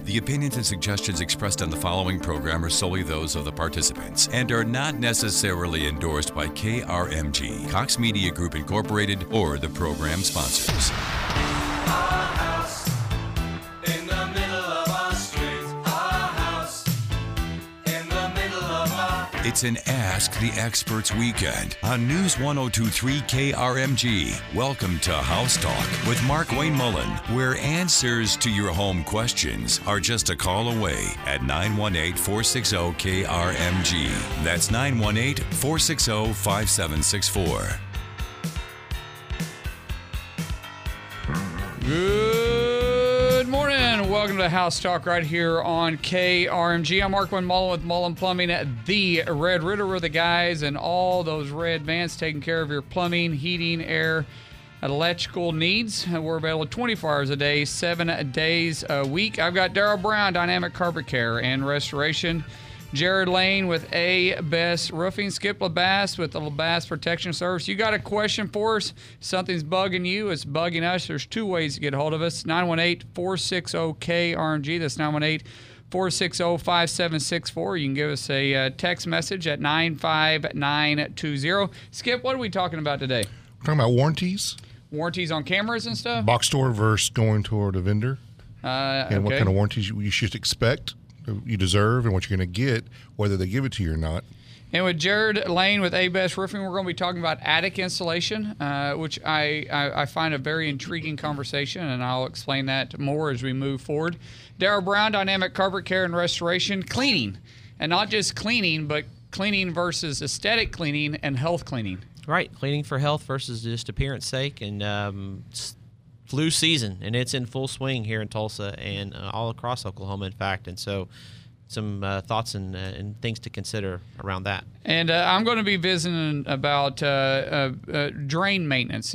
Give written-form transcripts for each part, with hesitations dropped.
The opinions and suggestions expressed on the following program are solely those of the participants and are not necessarily endorsed by KRMG, Cox Media Group Incorporated, or the program sponsors. It's an Ask the Experts weekend on News 1023 KRMG. Welcome to House Talk with Mark Wayne Mullen, where answers to your home questions are just a call away at 918-460-KRMG. That's 918-460-5764. Good morning. Welcome to House Talk right here on KRMG. I'm Mark Wayne Mullen with Mullen Plumbing at the Red Ritter. We're the guys and all those red vans taking care of your plumbing, heating, air, electrical needs. We're available 24 hours a day, 7 days a week. I've got Daryl Brown, Dynamic Carpet Care and Restoration. Jared Lane with A-Best Roofing. Skip LaBass with the LaBass Protection Service. You got a question for us? Something's bugging you. It's bugging us. There's two ways to get a hold of us. 918-460-KRMG. That's 918-460-5764. You can give us a text message at 95920. Skip, what are we talking about today? We're talking about warranties. Warranties on cameras and stuff? Box store versus going toward a vendor. And what kind of warranties you should expect, you deserve, and what you're going to get, whether they give it to you or not. And with Jared Lane with A-Best Roofing, we're going to be talking about attic insulation, which I find a very intriguing conversation, and I'll explain that more as we move forward. Daryl Brown, Dynamic Carpet Care and Restoration, cleaning. And not just cleaning, but cleaning versus aesthetic cleaning and health cleaning. Right, cleaning for health versus just appearance sake. And flu season, and it's in full swing here in Tulsa and all across Oklahoma, in fact. And so some thoughts and things to consider around that. And I'm going to be visiting about drain maintenance,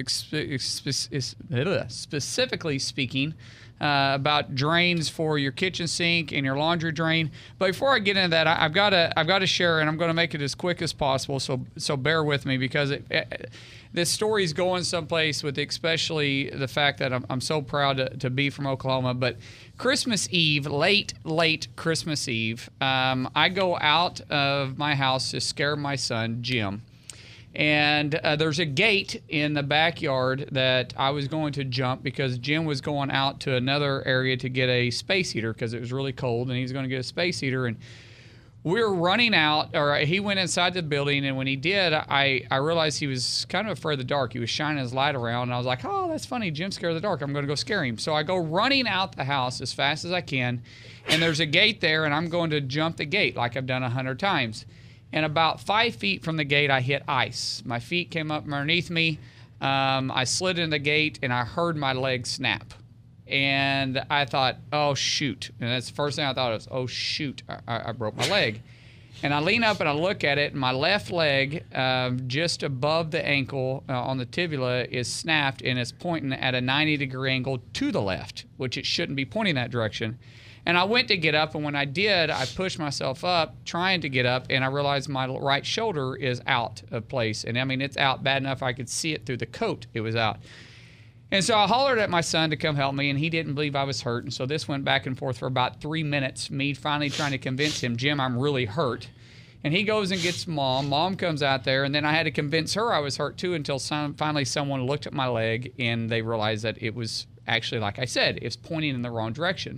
specifically speaking, about drains for your kitchen sink and your laundry drain. But before I get into that, I've got to share, and I'm going to make it as quick as possible. So bear with me, because this story is going someplace with especially the fact that I'm so proud to be from Oklahoma. But Christmas Eve, late Christmas Eve, I go out of my house to scare my son, Jim. And there's a gate in the backyard that I was going to jump because Jim was going out to another area to get a space heater because it was really cold, and he's going to get a space heater. And we were running out, or he went inside the building, and when he did, I realized he was kind of afraid of the dark. He was shining his light around, and I was like, oh, that's funny. Jim's scared of the dark. I'm going to go scare him. So I go running out the house as fast as I can, and there's a gate there, and I'm going to jump the gate like I've done 100 times. And about 5 feet from the gate, I hit ice. My feet came up underneath me. I slid in the gate, and I heard my leg snap. And I thought, oh, shoot. And that's the first thing I thought was, oh, shoot, I broke my leg. And I lean up and I look at it, and my left leg, just above the ankle on the tibia, is snapped, and it's pointing at a 90-degree angle to the left, which it shouldn't be pointing that direction. And I went to get up, and when I did, I pushed myself up trying to get up, and I realized my right shoulder is out of place. And, I mean, it's out bad enough I could see it through the coat. It was out. And so I hollered at my son to come help me, and he didn't believe I was hurt. And so this went back and forth for about 3 minutes, me finally trying to convince him, Jim, I'm really hurt. And he goes and gets Mom. Mom comes out there, and then I had to convince her I was hurt too until finally someone looked at my leg, and they realized that it was actually, like I said, it's pointing in the wrong direction.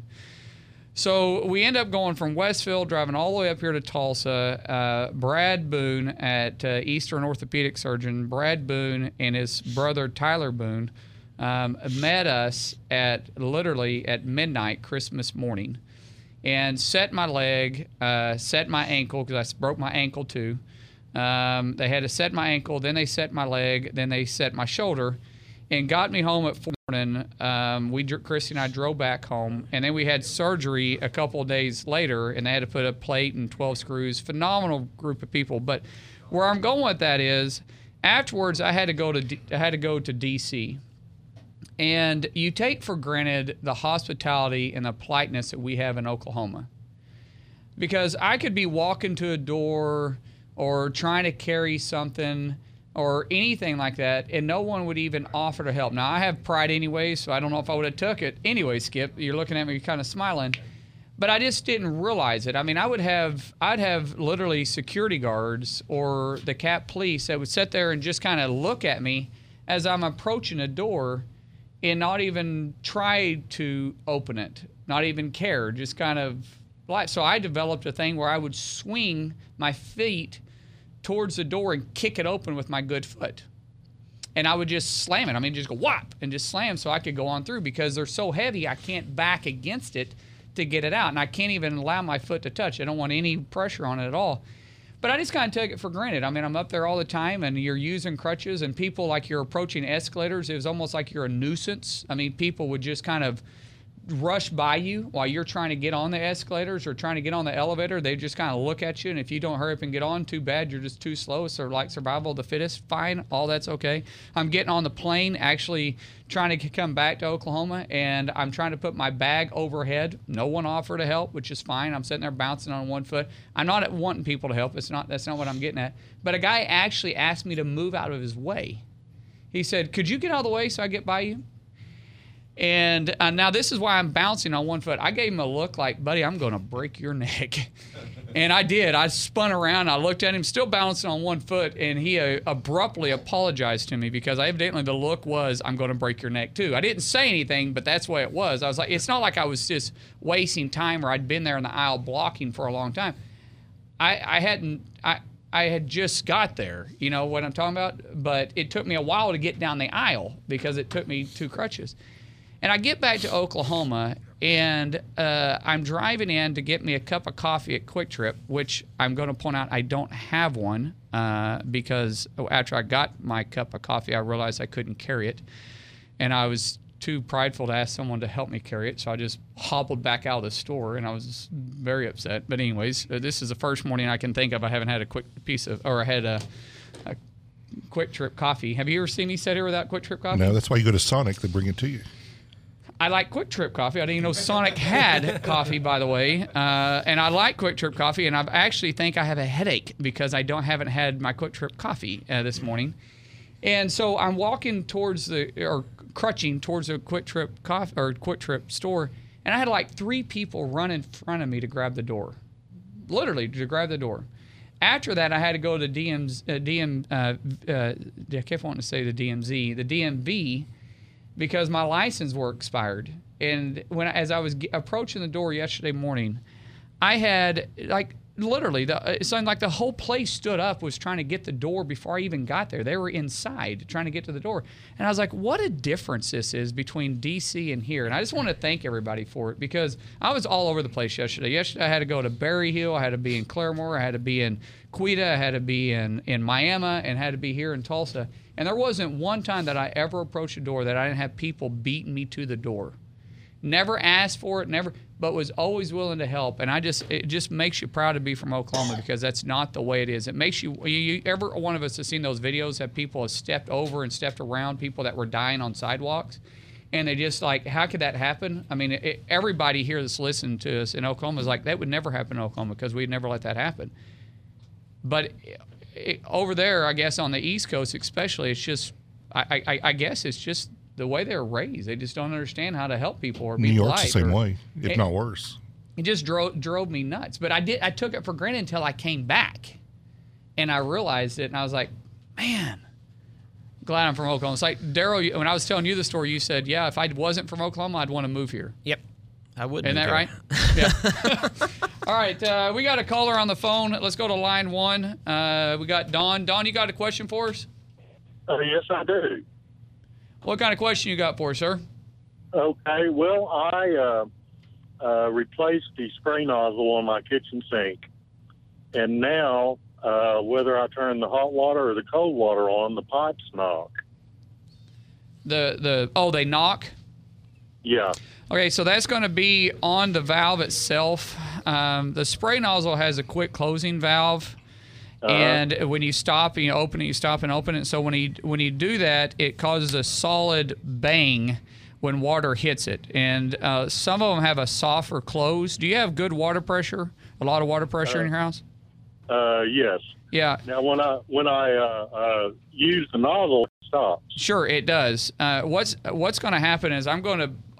So we end up going from Westfield, driving all the way up here to Tulsa. Brad Boone at Eastern Orthopedic Surgeon, Brad Boone and his brother Tyler Boone, met us literally at midnight Christmas morning, and set my leg, set my ankle, because I broke my ankle too. They had to set my ankle, then they set my leg, then they set my shoulder, and got me home at 4 morning. Christy and I drove back home, and then we had surgery a couple of days later, and they had to put a plate and 12 screws. Phenomenal group of people. But where I'm going with that is, afterwards I had to go to D.C. And you take for granted the hospitality and the politeness that we have in Oklahoma. Because I could be walking to a door or trying to carry something or anything like that, and no one would even offer to help. Now, I have pride anyway, so I don't know if I would have took it. Anyway, Skip, you're looking at me kind of smiling. But I just didn't realize it. I mean, I'd have literally security guards or the Cap Police that would sit there and just kind of look at me as I'm approaching a door and not even try to open it, not even care, just kind of like. So I developed a thing where I would swing my feet towards the door and kick it open with my good foot. And I would just slam it. I mean, just go whop and just slam so I could go on through, because they're so heavy I can't back against it to get it out. And I can't even allow my foot to touch. I don't want any pressure on it at all. But I just kind of took it for granted. I mean, I'm up there all the time, and you're using crutches, and people, like, you're approaching escalators. It was almost like you're a nuisance. I mean, people would just kind of rush by you while you're trying to get on the escalators or trying to get on the elevator. They just kind of look at you, and if you don't hurry up and get on, too bad, you're just too slow. So like survival of the fittest, fine, all that's okay. I'm getting on the plane, actually trying to come back to Oklahoma, and I'm trying to put my bag overhead. No one offered to help, which is fine. I'm sitting there bouncing on one foot. I'm not wanting people to help. That's not what I'm getting at. But a guy actually asked me to move out of his way. He said, "Could you get out of the way so I get by you?" And now this is why I'm bouncing on one foot. I gave him a look like, "Buddy, I'm going to break your neck." And I did. I spun around. I looked at him, still bouncing on one foot, and he abruptly apologized to me, because evidently the look was, "I'm going to break your neck too." I didn't say anything, but that's the way it was. I was like, it's not like I was just wasting time or I'd been there in the aisle blocking for a long time. I had just got there, you know what I'm talking about? But it took me a while to get down the aisle because it took me 2 crutches. And I get back to Oklahoma, and I'm driving in to get me a cup of coffee at Quick Trip, which I'm going to point out I don't have one, because after I got my cup of coffee, I realized I couldn't carry it. And I was too prideful to ask someone to help me carry it, so I just hobbled back out of the store, and I was very upset. But anyways, this is the first morning I can think of I haven't had a Quick Trip coffee. Have you ever seen me sit here without Quick Trip coffee? No, that's why you go to Sonic. They bring it to you. I like Quick Trip coffee. I didn't even know Sonic had coffee, by the way. And I like Quick Trip coffee, and I actually think I have a headache because I haven't had my Quick Trip coffee this morning. And so I'm walking crutching towards a Quick Trip coffee or Quick Trip store, and I had like 3 people run in front of me to grab the door, literally to grab the door. After that, I had to go to the I kept wanting to say the DMV, because my license were expired. And as I was approaching the door yesterday morning, I had literally it sounded like the whole place stood up, was trying to get the door before I even got there. They were inside trying to get to the door. And I was like, what a difference this is between DC and here. And I just want to thank everybody for it, because I was all over the place yesterday. Yesterday I had to go to Berry Hill, I had to be in Claremore, I had to be in Quita, I had to be in Miami, and had to be here in Tulsa. And there wasn't one time that I ever approached a door that I didn't have people beating me to the door. Never asked for it, but was always willing to help. And it just makes you proud to be from Oklahoma, because that's not the way it is. It makes you every one of us has seen those videos that people have stepped over and stepped around people that were dying on sidewalks. And they just like, how could that happen? I mean, everybody here that's listening to us in Oklahoma is like, that would never happen in Oklahoma, because we'd never let that happen. But over there, I guess on the East Coast especially, it's just, I guess it's just the way they're raised. They just don't understand how to help people or be polite. New York's the same way, if not worse. It just drove me nuts. But I took it for granted until I came back, and I realized it, and I was like, man, glad I'm from Oklahoma. It's like, Daryl, when I was telling you the story, you said, yeah, if I wasn't from Oklahoma, I'd want to move here. Yep. I would. Isn't that right? Yeah. All right. We got a caller on the phone. Let's go to line 1. We got Don. Don, you got a question for us? Yes, I do. What kind of question you got for us, sir? Okay. Well, I replaced the spray nozzle on my kitchen sink, and now whether I turn the hot water or the cold water on, the pipes knock. They knock? Yeah. Okay, so that's going to be on the valve itself. The spray nozzle has a quick closing valve, and when you stop and you open it, you stop and open it. So when you do that, it causes a solid bang when water hits it. And some of them have a softer close. Do you have good water pressure? A lot of water pressure in your house? Yes. Yeah. Now, when I use the nozzle, it stops. Sure, it does. What's going to happen is I'm going to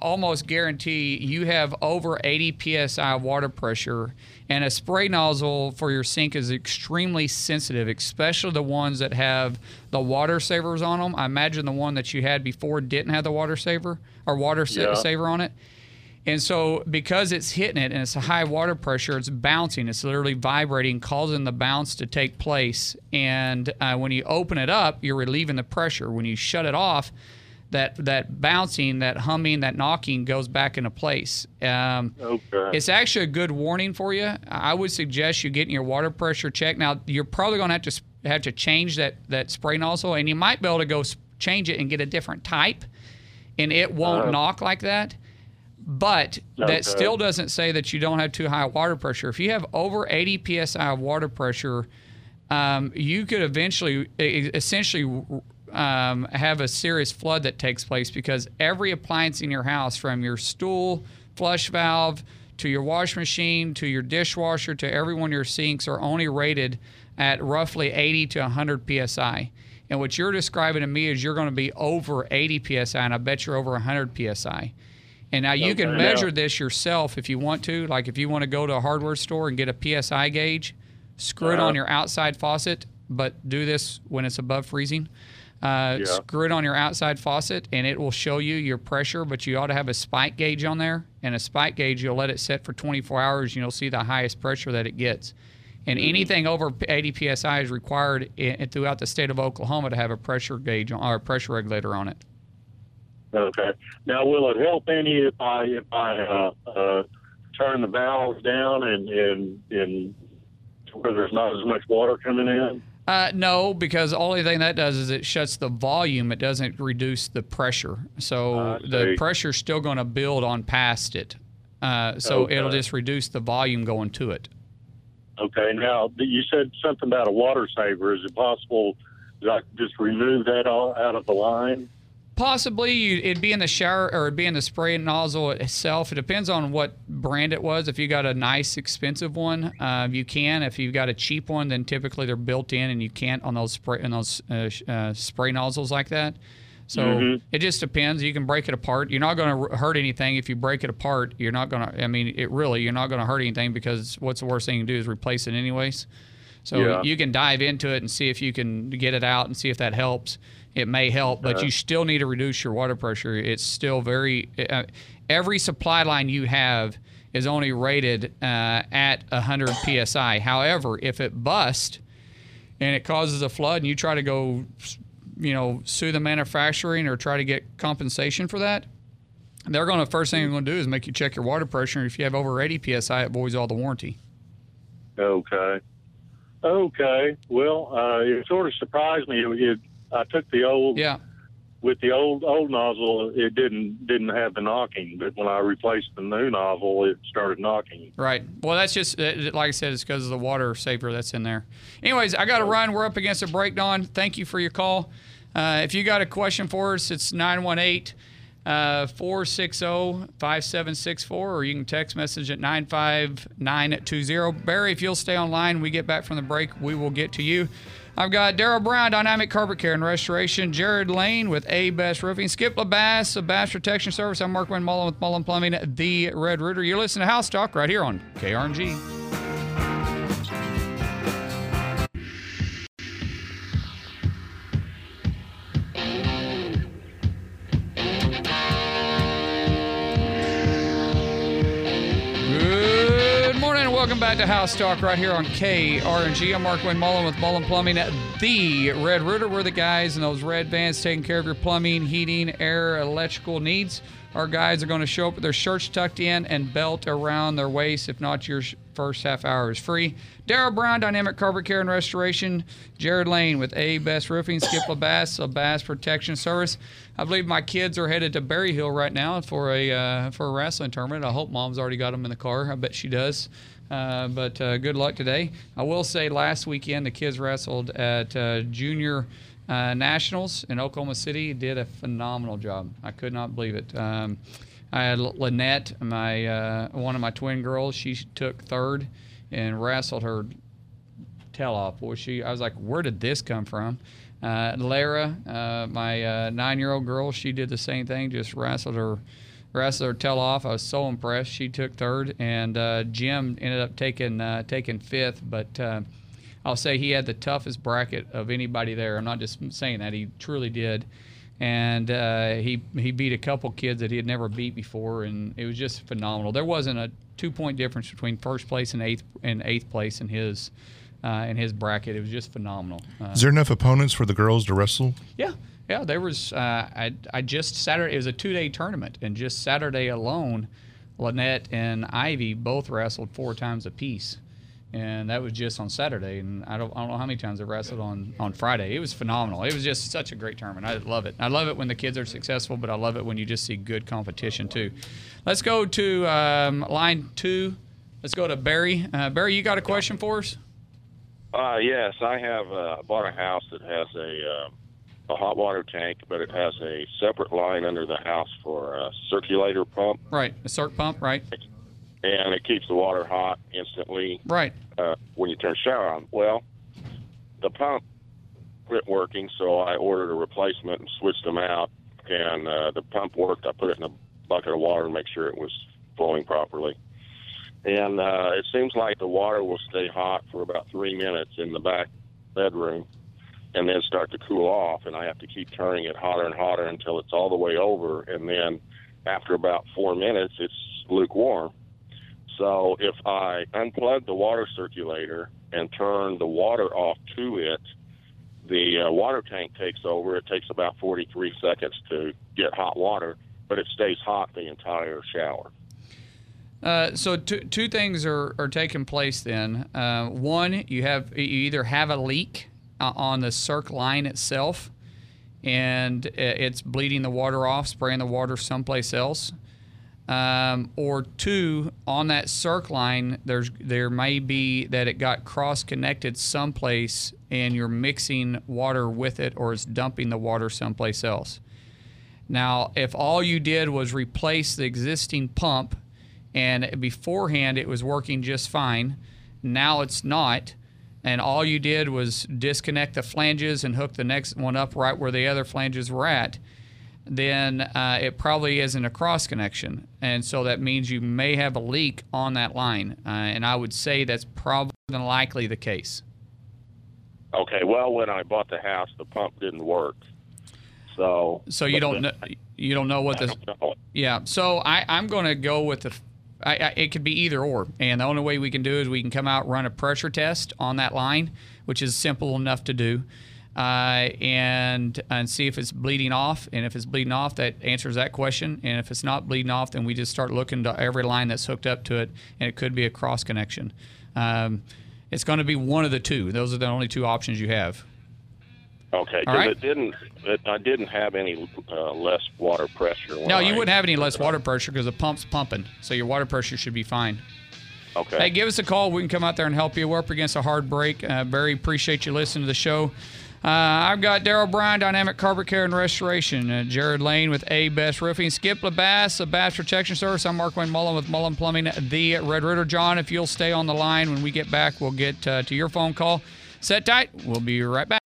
almost guarantee you have over 80 psi water pressure, and a spray nozzle for your sink is extremely sensitive, especially the ones that have the water savers on them. I imagine the one that you had before didn't have the water saver or saver on it. And so because it's hitting it and it's a high water pressure, it's bouncing. It's literally vibrating, causing the bounce to take place. And when you open it up, you're relieving the pressure. When you shut it off, that bouncing, that humming, that knocking goes back into place. Okay. It's actually a good warning for you. I would suggest you getting your water pressure checked. Now, you're probably going to have to change that spray nozzle, and you might be able to go change it and get a different type, and it won't knock like that. But that still doesn't say that you don't have too high water pressure. If you have over 80 psi of water pressure, you could essentially have a serious flood that takes place, because every appliance in your house, from your stool, flush valve, to your wash machine, to your dishwasher, to every one of your sinks, are only rated at roughly 80 to 100 psi. And what you're describing to me is you're going to be over 80 psi, and I bet you're over 100 psi. And now you can measure this yourself if you want to. Like if you want to go to a hardware store and get a PSI gauge, screw it on your outside faucet, but do this when it's above freezing. Screw it on your outside faucet, and it will show you your pressure, but you ought to have a spike gauge on there. And a spike gauge, you'll let it set for 24 hours, and you'll see the highest pressure that it gets. And anything over 80 psi is required throughout the state of Oklahoma to have a pressure gauge or a pressure regulator on it. Okay. Now, will it help any if I turn the valves down and where there's not as much water coming in? No, because the only thing that does is it shuts the volume. It doesn't reduce the pressure. So the pressure's still going to build on past it. It'll just reduce the volume going to it. Okay. Now, you said something about a water saver. Is it possible that I could just remove that all out of the line? Possibly. It'd be in the shower, or it'd be in the spray nozzle itself. It depends on what brand it was. If you got a nice, expensive one, you can. If you've got a cheap one, then typically they're built in, and you can't on those spray nozzles like that. So it just depends. You can break it apart. You're not going to hurt anything if you break it apart. You're not going to. I mean, you're not going to hurt anything, because what's the worst thing you can do is replace it anyways. So you can dive into it and see if you can get it out and see if that helps. It may help, but you still need to reduce your water pressure. It's still very every supply line you have is only rated at 100 psi. However, if it busts and it causes a flood, and you try to go, sue the manufacturing or try to get compensation for that, they're going to first thing they're going to do is make you check your water pressure. And if you have over 80 psi, it voids all the warranty. Okay. Well, it sort of surprised me. I took the old with the old nozzle. It didn't have the knocking, but when I replaced the new nozzle, it started knocking. Right. Well, that's just like I said, it's because of the water saver that's in there. Anyways, I got to run. We're up against a breakdown. Thank you for your call. If you got a question for us, it's 918-460-5764, or you can text message at 95920. Barry, if you'll stay online, we get back from the break, we will get to you. I've got Daryl Brown, Dynamic Carpet Care and Restoration, Jared Lane with A Best Roofing, Skip LeBass of Bass Protection Service. I'm Mark Wayne Mullen with Mullen Plumbing, the Red Rooter. You're listening to House Talk right here on KRMG. Welcome back to House Talk right here on KRNG. I'm Mark Wayne Mullen with Mullen Plumbing, the Red Rooter. We're the guys in those red vans taking care of your plumbing, heating, air, electrical needs. Our guys are going to show up with their shirts tucked in and belt around their waist. If not, your first half hour is free. Daryl Brown, Dynamic Carpet Care and Restoration. Jared Lane with A Best Roofing. Skip LeBass of Bass Protection Service. I believe my kids are headed to Berry Hill right now for a wrestling tournament. I hope Mom's already got them in the car. I bet she does. But good luck today. I will say last weekend the kids wrestled at Junior Nationals in Oklahoma City. Did a phenomenal job. I could not believe it. I had Lynette, one of my twin girls. She took third and wrestled her tail off. Boy, I was like, where did this come from? Lara, my 9-year-old girl, she did the same thing. Just wrestled her wrestled her tail off. I was so impressed. She took third, and Jim ended up taking fifth. But I'll say he had the toughest bracket of anybody there. I'm not just saying that. He truly did. And he beat a couple kids that he had never beat before, and it was just phenomenal. There wasn't a 2-point difference between first place and eighth place in his bracket. It was just phenomenal. Is there enough opponents for the girls to wrestle? Yeah, there was. I just Saturday. It was a 2-day tournament, and just Saturday alone, Lynette and Ivy both wrestled 4 times apiece, and that was just on Saturday. And I don't know how many times they wrestled on Friday. It was phenomenal. It was just such a great tournament. I love it. I love it when the kids are successful, but I love it when you just see good competition too. Let's go to line 2. Let's go to Barry. Barry, you got a question for us? Yes, I have bought a house that has a hot water tank, but it has a separate line under the house for a circulator pump. Right, a circ pump, right. And it keeps the water hot instantly. Right. When you turn the shower on. Well, the pump quit working, so I ordered a replacement and switched them out. And the pump worked. I put it in a bucket of water and make sure it was flowing properly. And it seems like the water will stay hot for about 3 minutes in the back bedroom and then start to cool off, and I have to keep turning it hotter and hotter until it's all the way over, and then after about 4 minutes, it's lukewarm. So if I unplug the water circulator and turn the water off to it, the water tank takes over. It takes about 43 seconds to get hot water, but it stays hot the entire shower. So two things are taking place then. One, you either have a leak on the circ line itself, and it's bleeding the water off, spraying the water someplace else. Or 2, on that circ line, there may be that it got cross-connected someplace, and you're mixing water with it, or it's dumping the water someplace else. Now, if all you did was replace the existing pump, and beforehand it was working just fine, now it's not, and all you did was disconnect the flanges and hook the next one up right where the other flanges were at, then it probably isn't a cross connection. And so that means you may have a leak on that line. And I would say that's probably than likely the case. Okay, well, when I bought the house, the pump didn't work. So you don't know what the... Yeah, so I'm going to go with the... it could be either or, and the only way we can do is we can come out, run a pressure test on that line, which is simple enough to do, and see if it's bleeding off. And if it's bleeding off, that answers that question. And if it's not bleeding off, then we just start looking to every line that's hooked up to it, and it could be a cross connection. It's going to be one of the two. Those are the only 2 options you have. Okay, because right? I didn't have any less water pressure. No, you wouldn't have any less water pressure because the pump's pumping, so your water pressure should be fine. Okay. Hey, give us a call. We can come out there and help you. We're up against a hard break. Barry, appreciate you listening to the show. I've got Daryl Bryan, Dynamic Carpet Care and Restoration. Jared Lane with A-Best Roofing. Skip LeBass, a Bass Protection Service. I'm Mark Wayne Mullen with Mullen Plumbing, the Red Ritter. John, if you'll stay on the line when we get back, we'll get to your phone call. Set tight. We'll be right back.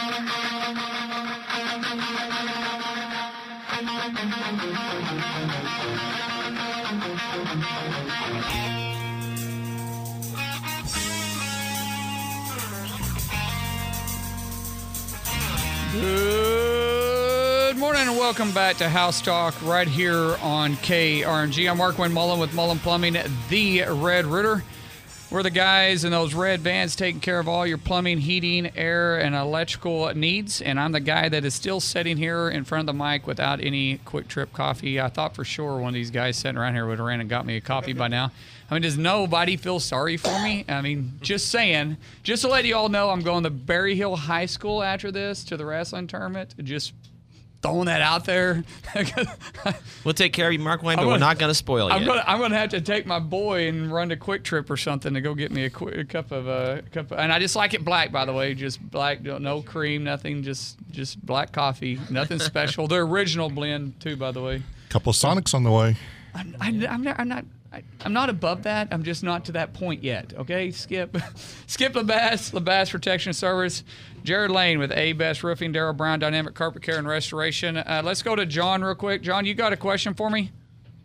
Good morning and welcome back to House Talk right here on KRMG. I'm Mark Wayne Mullen with Mullen Plumbing, the Red Ritter. We're the guys in those red vans taking care of all your plumbing, heating, air, and electrical needs. And I'm the guy that is still sitting here in front of the mic without any Quick Trip coffee. I thought for sure one of these guys sitting around here would have ran and got me a coffee by now. I mean, does nobody feel sorry for me? I mean, just saying. Just to let you all know, I'm going to Berry Hill High School after this to the wrestling tournament. Just throwing that out there. We'll take care of you, Mark Wayne, but we're not going to spoil you. I'm going to have to take my boy and run to Quick Trip or something to go get me a cup of, and I just like it black, by the way, just black, no cream, nothing, just black coffee, nothing special. The original blend too, by the way. Couple of Sonics on the way. I'm not above that. I'm just not to that point yet. Okay, Skip LeBass Protection Service, Jared Lane with A-Best Roofing, Daryl Brown, Dynamic Carpet Care and Restoration. Let's go to John real quick. John, you got a question for me?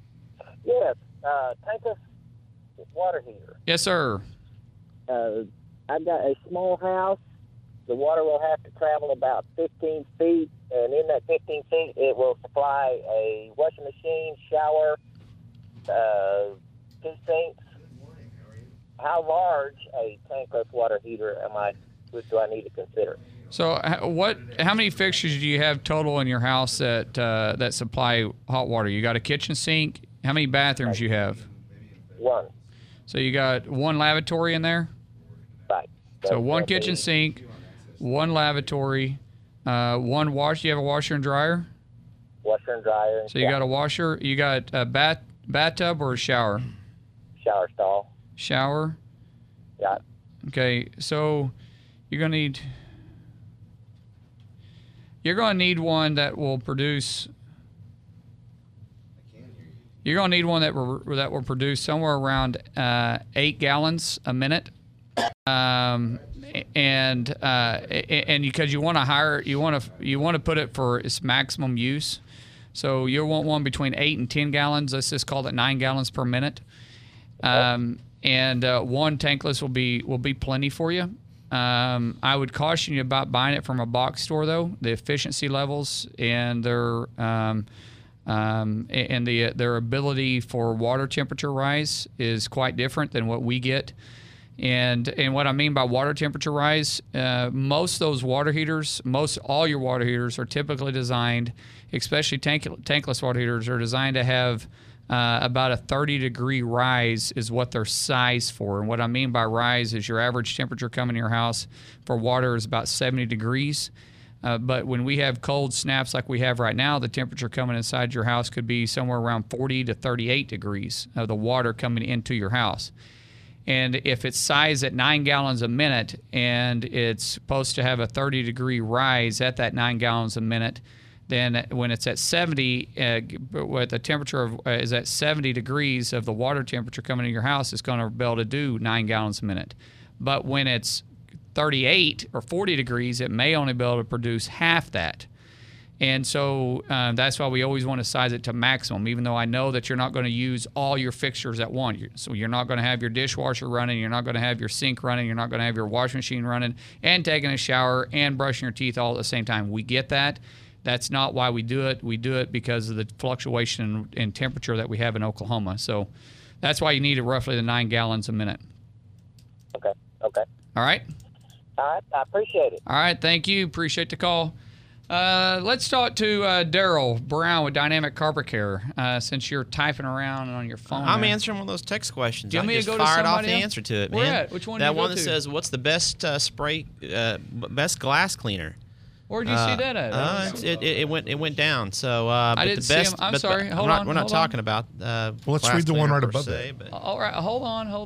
Yes, tankless water heater. Yes, sir. I've got a small house. The water will have to travel about 15 feet, and in that 15 feet, it will supply a washing machine, shower, 2 sinks. How large a tankless water heater do I need to consider? So, how many fixtures do you have total in your house that supply hot water? You got a kitchen sink. How many bathrooms you have? 1. So you got 1 lavatory in there. Right. So 1 kitchen sink, 1 lavatory, 1 wash. Do you have a washer and dryer? Washer and dryer. So you got a washer. You got a bathtub or a shower? Shower stall. Shower. Yeah. Okay. So you're gonna need one that will produce. You're going to need one that will produce somewhere around 8 gallons a minute, and because you want to put it for its maximum use, so you'll want one between 8 and 10 gallons. Let's just call it 9 gallons per minute, and 1 tankless will be plenty for you. I would caution you about buying it from a box store though. The efficiency levels and their their ability for water temperature rise is quite different than what we get. And what I mean by water temperature rise, most of those water heaters, all your water heaters are typically designed, especially tankless water heaters, are designed to have about a 30-degree rise is what they're sized for. And what I mean by rise is your average temperature coming to your house for water is about 70 degrees. But when we have cold snaps like we have right now, the temperature coming inside your house could be somewhere around 40 to 38 degrees of the water coming into your house. And if it's sized at 9 gallons a minute and it's supposed to have a 30-degree rise at that 9 gallons a minute, then when it's at 70, with the temperature is at 70 degrees of the water temperature coming into your house, it's going to be able to do 9 gallons a minute. But when it's 38 or 40 degrees, it may only be able to produce half that. And so that's why we always want to size it to maximum, even though I know that you're not going to use all your fixtures at once. So you're not going to have your dishwasher running, you're not going to have your sink running, you're not going to have your washing machine running and taking a shower and brushing your teeth all at the same time. We get that. That's not why we do it. We do it because of the fluctuation in temperature that we have in Oklahoma. So that's why you need roughly the 9 gallons a minute. Okay. All right? All right, I appreciate it. All right, thank you. Appreciate the call. Let's talk to Daryl Brown with Dynamic Carpet Care. Since you're typing around on your phone, I'm answering one of those text questions. Do you want me just to go fired to off the else? answer to it, Where man. at? Which one? That did you one go that to? says, "What's the best best glass cleaner?" Where did you see that at? It went down. So I didn't see him. I'm sorry. Hold on. We're not talking about. Well, let's read the one right above that. All right. Hold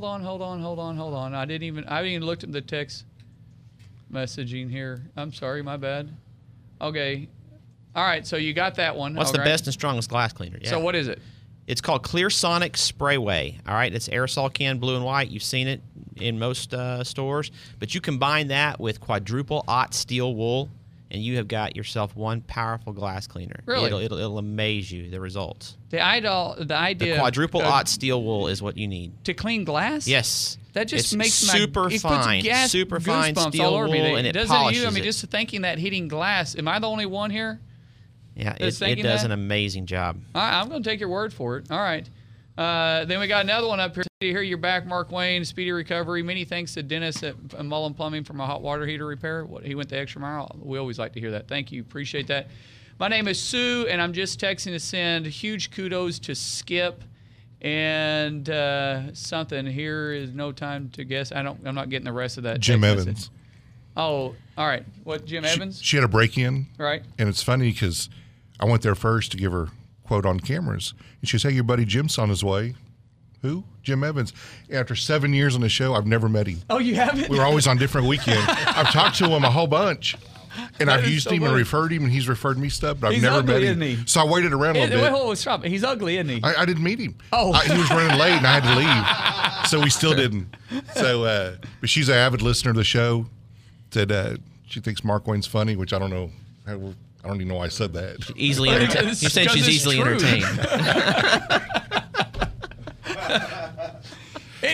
on. I didn't even look at the text messaging here. I'm sorry. My bad. Okay. All right. So you got that one. What's the best and strongest glass cleaner? Yeah. So what is it? It's called Clear Sonic Sprayway. All right, it's aerosol can, blue and white. You've seen it in most stores, but you combine that with quadruple aught steel wool, and you have got yourself one powerful glass cleaner. Really? It'll amaze you, the results. The idea. The quadruple aught steel wool is what you need to clean glass. Yes. That just makes super fine steel all over wool, me. and it doesn't polishes you? I mean, it. just thinking that heating glass. Am I the only one here? Yeah, it does an amazing job. All right, I'm going to take your word for it. All right. Then we got another one up here. Here you're back, Mark Wayne, Speedy Recovery. Many thanks to Dennis at Mullen Plumbing for my hot water heater repair. He went the extra mile. We always like to hear that. Thank you. Appreciate that. My name is Sue, and I'm just texting to send huge kudos to Skip and something. Here is no time to guess. I'm not getting the rest of that. Jim Evans. Message. Oh, all right. What, Jim Evans? She had a break-in. Right. And it's funny because I went there first to give her quote on cameras. And she said, "Hey, your buddy Jim's on his way." Who? Jim Evans. After 7 years on the show, I've never met him. Oh, you haven't? We were always on different weekends. I've talked to him a whole bunch. And I've used him and referred him, and he's referred me stuff, but I've never met him. Isn't he? So I waited around a little bit. Stop. He's ugly, isn't he? I didn't meet him. Oh. He was running late, and I had to leave. So we still didn't. So, but she's an avid listener of the show. Said she thinks Mark Wayne's funny, which I don't know. I don't even know why I said that. Easily entertained. You said she's easily true. entertained.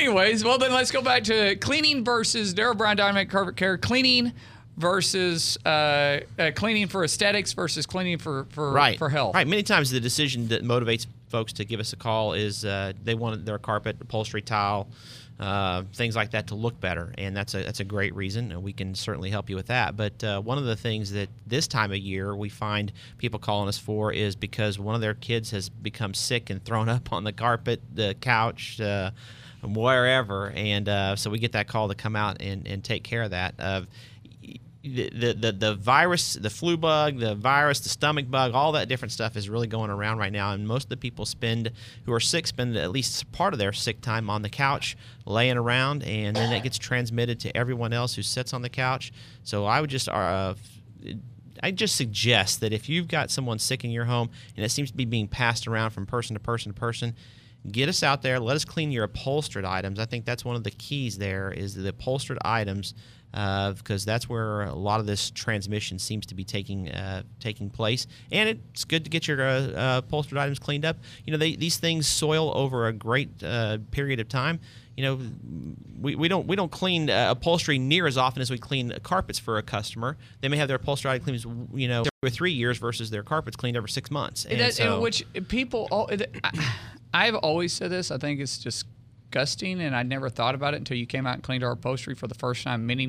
anyways, well then let's go back to cleaning versus Darrell Brown Dynamic Carpet Care. Cleaning versus cleaning for aesthetics versus cleaning for health. Right. Many times the decision that motivates folks to give us a call is they want their carpet, upholstery, tile, things like that to look better, and that's a great reason, and we can certainly help you with that. But one of the things that this time of year we find people calling us for is because one of their kids has become sick and thrown up on the carpet, the couch, wherever, and so we get that call to come out and take care of that. The virus, the flu bug, the virus, the stomach bug, all that different stuff is really going around right now. And most of the people who are sick spend at least part of their sick time on the couch, laying around, and then it gets transmitted to everyone else who sits on the couch. So I would just suggest that if you've got someone sick in your home and it seems to be being passed around from person to person to person, get us out there. Let us clean your upholstered items. I think that's one of the keys there is the upholstered items, because that's where a lot of this transmission seems to be taking place. And it's good to get your upholstered items cleaned up. You know, these things soil over a great period of time. You know, we don't clean upholstery near as often as we clean carpets for a customer. They may have their upholstery items, you know, every 3 years versus their carpets cleaned every 6 months. Which people, I've always said this. I think it's disgusting, and I never thought about it until you came out and cleaned our upholstery for the first time many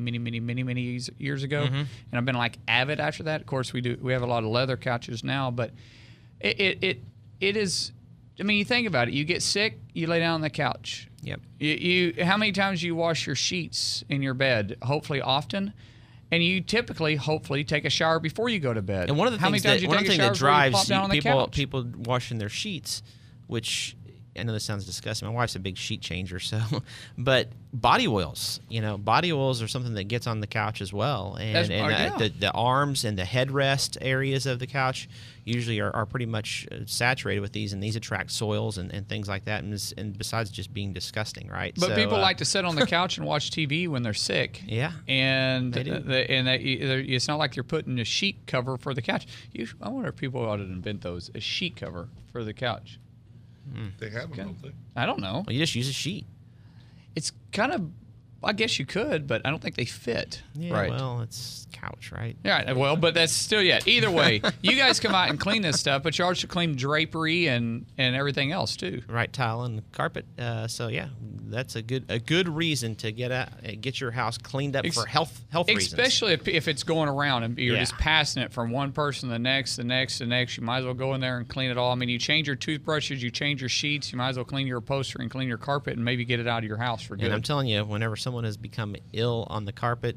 years ago. Mm-hmm. And I've been like avid after that. Of course, we have a lot of leather couches now, but it is. I mean, you think about it. You get sick, you lay down on the couch. Yep. You how many times do you wash your sheets in your bed? Hopefully often. And you typically, hopefully, take a shower before you go to bed. And one of the things that drives people washing their sheets, which I know this sounds disgusting. My wife's a big sheet changer, so but body oils, body oils are something that gets on the couch as well, and the arms and the headrest areas of the couch usually are pretty much saturated with these, and these attract soils and things like that, and besides just being disgusting, right? But people like to sit on the couch and watch TV when they're sick. Yeah, and it's not like you're putting a sheet cover for the couch. I wonder if people ought to invent those, a sheet cover for the couch. They have them, don't they? I don't know. Well, you just use a sheet. It's kind of, I guess you could, but I don't think they fit. Yeah, right. Well, it's couch, right? Yeah, well, but that's still Either way, you guys come out and clean this stuff, but you also clean drapery and everything else too. Right, tile and carpet. So yeah, that's a good reason to get your house cleaned up for health reasons. Especially if it's going around and you're just passing it from one person to the next. You might as well go in there and clean it all. I mean, you change your toothbrushes, you change your sheets, you might as well clean your upholstery and clean your carpet and maybe get it out of your house for good. And I'm telling you, whenever someone has become ill on the carpet,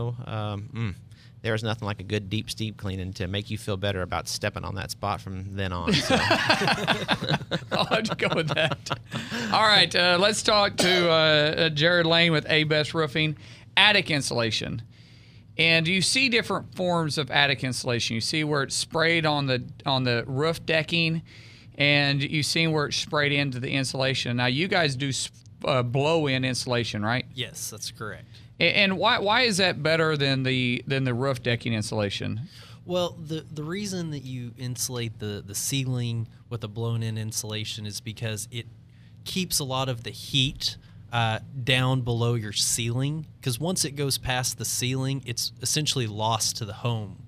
there's nothing like a good deep steep cleaning to make you feel better about stepping on that spot from then on. So. I'll have to go with that. All right, let's talk to Jared Lane with A-Best Roofing. Attic insulation. And you see different forms of attic insulation. You see where it's sprayed on the roof decking, and you see where it's sprayed into the insulation. Now, you guys do blow-in insulation, right? Yes, that's correct. And why is that better than the roof decking insulation? Well, the reason that you insulate the ceiling with a blown-in insulation is because it keeps a lot of the heat down below your ceiling. Because once it goes past the ceiling, it's essentially lost to the home.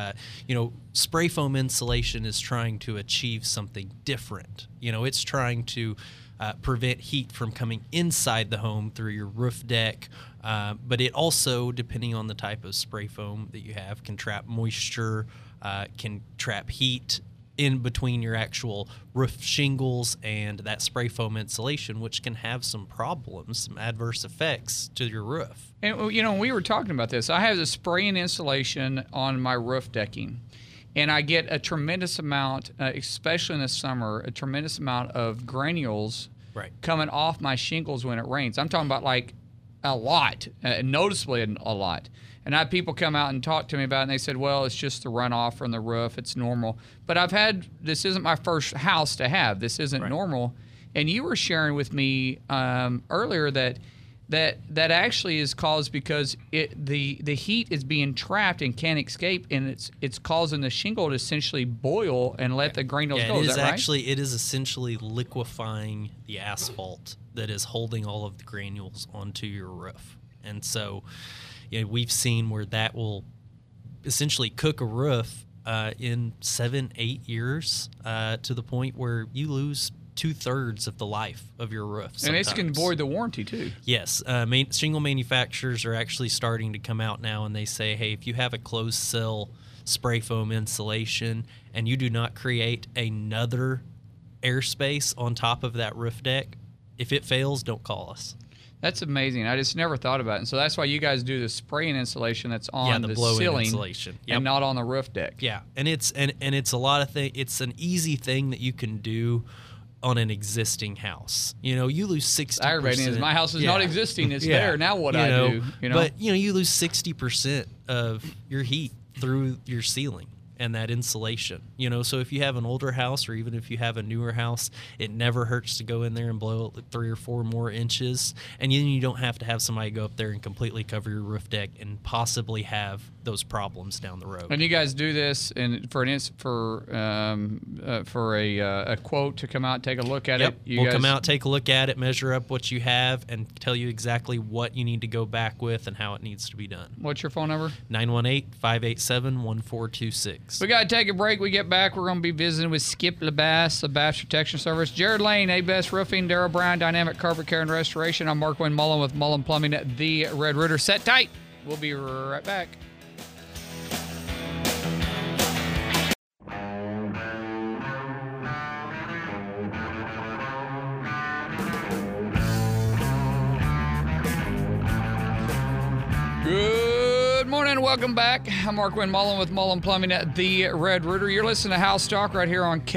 Spray foam insulation is trying to achieve something different. It's trying to prevent heat from coming inside the home through your roof deck. But it also, depending on the type of spray foam that you have, can trap moisture, can trap heat in between your actual roof shingles and that spray foam insulation, which can have some problems, some adverse effects to your roof. And, we were talking about this. I have the spraying insulation on my roof decking, and I get a tremendous amount, especially in the summer, a tremendous amount of granules coming off my shingles when it rains. I'm talking about like a lot, noticeably a lot. And I had people come out and talk to me about it, and they said, well, it's just the runoff from the roof. It's normal. But this isn't my first house to have. This isn't normal. And you were sharing with me earlier that that actually is caused because the heat is being trapped and can't escape, and it's causing the shingle to essentially boil and let the granules go. Is that right? It is essentially liquefying the asphalt that is holding all of the granules onto your roof. And so, we've seen where that will essentially cook a roof in 7-8 years to the point where you lose 2/3 of the life of your roof. Sometimes. And it's can void the warranty too. Yes, shingle manufacturers are actually starting to come out now, and they say, hey, if you have a closed cell spray foam insulation and you do not create another airspace on top of that roof deck, if it fails, don't call us. That's amazing. I just never thought about it. And so that's why you guys do the spraying insulation that's on the ceiling insulation. and not on the roof deck. Yeah, and it's a lot of things. It's an easy thing that you can do on an existing house. You lose 60%. Aggravating. My house is not existing. It's there. Now what I do? But you lose 60% of your heat through your ceiling and that insulation. So if you have an older house or even if you have a newer house, it never hurts to go in there and blow 3 or 4 more inches, and then you don't have to have somebody go up there and completely cover your roof deck and possibly have those problems down the road. And you guys do this for a quote to come out and take a look at it. We'll come out, take a look at it, measure up what you have, and tell you exactly what you need to go back with and how it needs to be done. What's your phone number? 918-587-1426. We got to take a break. We get back, we're going to be visiting with Skip LeBass, the Bass Protection Service, Jared Lane, A-Best Roofing, Darrell Brown, Dynamic Carpet Care and Restoration. I'm Mark Wayne Mullen with Mullen Plumbing at the Red Rooter. Set tight. We'll be right back. Good morning and welcome back. I'm Mark Wayne Mullen with Mullen Plumbing at the Red Rooter. You're listening to House Talk right here on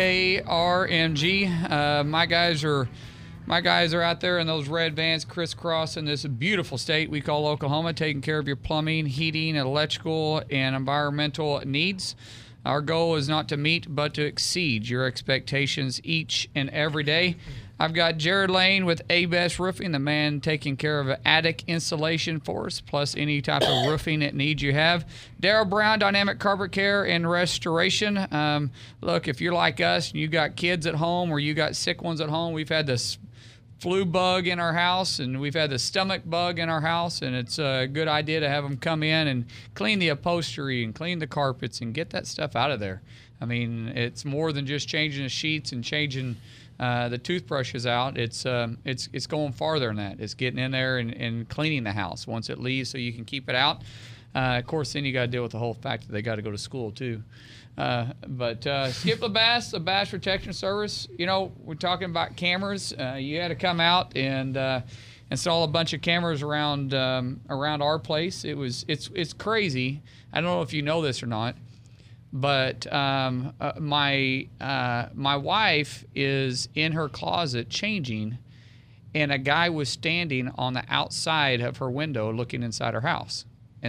KRMG. My guys are out there in those red vans crisscrossing this beautiful state we call Oklahoma, taking care of your plumbing, heating, electrical, and environmental needs. Our goal is not to meet, but to exceed your expectations each and every day. I've got Jared Lane with A-Best Roofing, the man taking care of attic insulation for us, plus any type of roofing needs you have. Darrell Brown, Dynamic Carpet Care and Restoration. Look, if you're like us and you got kids at home or you got sick ones at home, we've had this flu bug in our house and we've had the stomach bug in our house, and it's a good idea to have them come in and clean the upholstery and clean the carpets and get that stuff out of there. I mean, it's more than just changing the sheets and changing the toothbrushes out. It's going farther than that. It's getting in there and cleaning the house once it leaves so you can keep it out. Of course, then you got to deal with the whole fact that they got to go to school too. But Skip LeBass, the Bass Protection Service, we're talking about cameras. You had to come out and install a bunch of cameras around our place. It's crazy. I don't know if you know this or not, but my wife is in her closet changing, and a guy was standing on the outside of her window looking inside our house.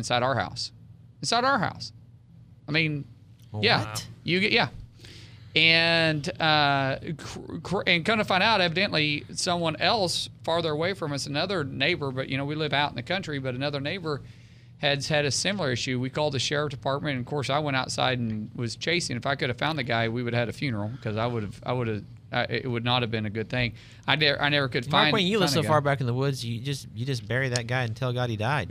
I mean, yeah, wow. And kind of find out, evidently, someone else farther away from us, another neighbor, but we live out in the country, but another neighbor had a similar issue. We called the sheriff department, and of course, I went outside and was chasing. If I could have found the guy, we would have had a funeral, because I would have. It would not have been a good thing. I never could find. Mark, when you live so far back in the woods, you just bury that guy and tell God he died.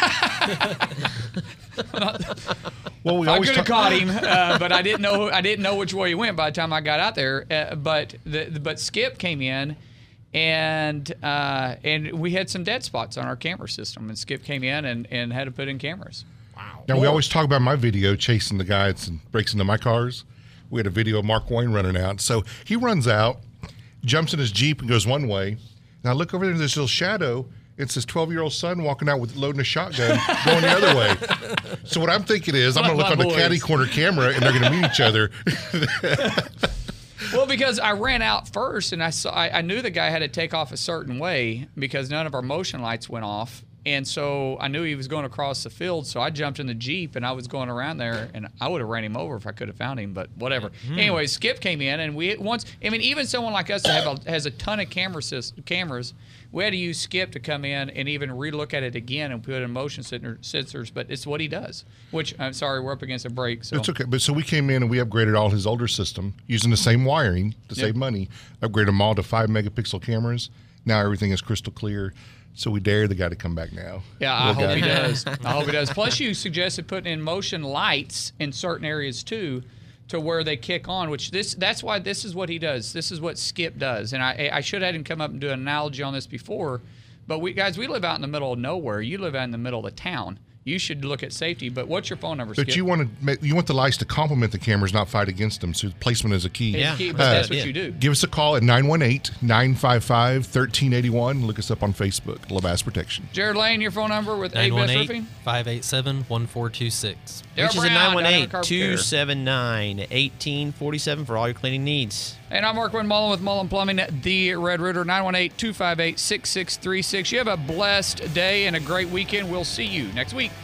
Well, I could have caught him, but I didn't know which way he went by the time I got out there. But Skip came in, and we had some dead spots on our camera system, and Skip came in and had to put in cameras. Wow. Now we always talk about my video chasing the guy that breaks into my cars. We had a video of Mark Wayne running out. So he runs out, jumps in his Jeep and goes one way. And I look over there and there's this little shadow. It's his 12-year-old son walking out with loading a shotgun going the other way. So what I'm thinking is I'm going to look on the caddy corner camera and they're going to meet each other. Well, because I ran out first and I knew the guy had to take off a certain way because none of our motion lights went off. And so I knew he was going across the field, so I jumped in the Jeep, and I was going around there, and I would have ran him over if I could have found him, but whatever. Anyway, Skip came in, and even someone like us that has a ton of cameras, we had to use Skip to come in and even relook at it again and put in motion sensors, but it's what he does, which, I'm sorry, we're up against a break. So. It's okay. But so we came in and we upgraded all his older system using the same wiring to save money, upgraded them all to 5-megapixel cameras. Now everything is crystal clear. So we dare the guy to come back now. Yeah, I hope he does. I hope he does. Plus, you suggested putting in motion lights in certain areas too, to where they kick on. That's why this is what he does. This is what Skip does. And I should have had him come up and do an analogy on this before. But we live out in the middle of nowhere. You live out in the middle of the town. You should look at safety. But what's your phone number, Skip? But you want the lights to complement the cameras, not fight against them. So placement is a key. It's key, but that's what you do. Give us a call at 918-955-1381. Look us up on Facebook, LeBass Protection. Jared Lane, your phone number with A-Best Roofing? 918-587-1426. Which is at 918-279-1847 for all your cleaning needs. And I'm Mark Wayne Mullen with Mullen Plumbing, the Red Rooter, 918-258-6636. You have a blessed day and a great weekend. We'll see you next week.